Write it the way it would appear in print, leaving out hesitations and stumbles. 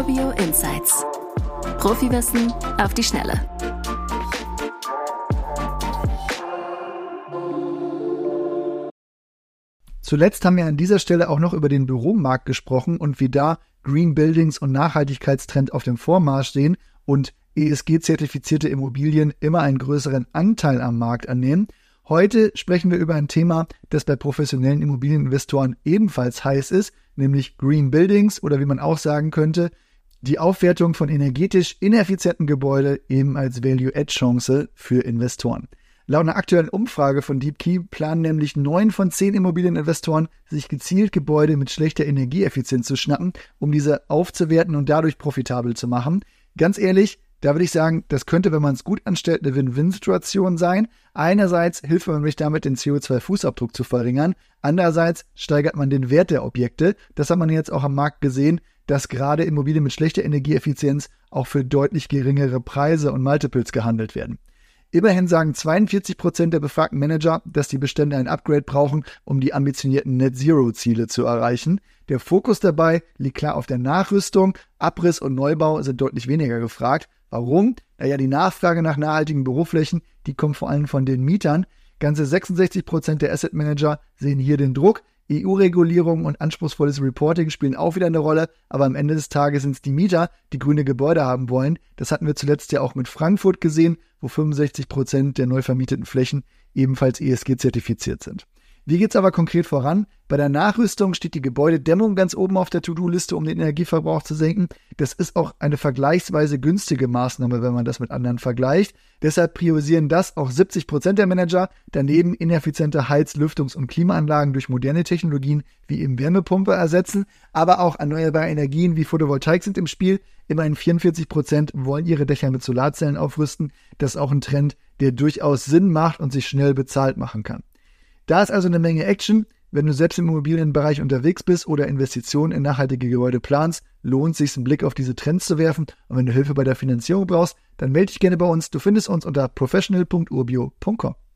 Urbio Insights. Profiwissen auf die Schnelle. Zuletzt haben wir an dieser Stelle auch noch über den Büromarkt gesprochen und wie da Green Buildings und Nachhaltigkeitstrend auf dem Vormarsch stehen und ESG-zertifizierte Immobilien immer einen größeren Anteil am Markt annehmen. Heute sprechen wir über ein Thema, das bei professionellen Immobilieninvestoren ebenfalls heiß ist, nämlich Green Buildings oder wie man auch sagen könnte, die Aufwertung von energetisch ineffizienten Gebäuden eben als Value-Add-Chance für Investoren. Laut einer aktuellen Umfrage von DeepKey planen nämlich 9 von 10 Immobilieninvestoren, sich gezielt Gebäude mit schlechter Energieeffizienz zu schnappen, um diese aufzuwerten und dadurch profitabel zu machen. Ganz ehrlich, da würde ich sagen, das könnte, wenn man es gut anstellt, eine Win-Win-Situation sein. Einerseits hilft man nämlich damit, den CO2-Fußabdruck zu verringern. Andererseits steigert man den Wert der Objekte. Das hat man jetzt auch am Markt gesehen, dass gerade Immobilien mit schlechter Energieeffizienz auch für deutlich geringere Preise und Multiples gehandelt werden. Immerhin sagen 42% der befragten Manager, dass die Bestände ein Upgrade brauchen, um die ambitionierten Net-Zero-Ziele zu erreichen. Der Fokus dabei liegt klar auf der Nachrüstung. Abriss und Neubau sind deutlich weniger gefragt. Warum? Naja, die Nachfrage nach nachhaltigen Büroflächen, die kommt vor allem von den Mietern. Ganze 66% der Asset Manager sehen hier den Druck. EU-Regulierung und anspruchsvolles Reporting spielen auch wieder eine Rolle, aber am Ende des Tages sind es die Mieter, die grüne Gebäude haben wollen. Das hatten wir zuletzt ja auch mit Frankfurt gesehen, wo 65% der neu vermieteten Flächen ebenfalls ESG-zertifiziert sind. Wie geht's aber konkret voran? Bei der Nachrüstung steht die Gebäudedämmung ganz oben auf der To-Do-Liste, um den Energieverbrauch zu senken. Das ist auch eine vergleichsweise günstige Maßnahme, wenn man das mit anderen vergleicht. Deshalb priorisieren das auch 70% der Manager. Daneben ineffiziente Heiz-, Lüftungs- und Klimaanlagen durch moderne Technologien wie eben Wärmepumpe ersetzen. Aber auch erneuerbare Energien wie Photovoltaik sind im Spiel. Immerhin 44% wollen ihre Dächer mit Solarzellen aufrüsten. Das ist auch ein Trend, der durchaus Sinn macht und sich schnell bezahlt machen kann. Da ist also eine Menge Action. Wenn du selbst im Immobilienbereich unterwegs bist oder Investitionen in nachhaltige Gebäude planst, lohnt es sich, einen Blick auf diese Trends zu werfen. Und wenn du Hilfe bei der Finanzierung brauchst, dann melde dich gerne bei uns. Du findest uns unter professional.urbio.com.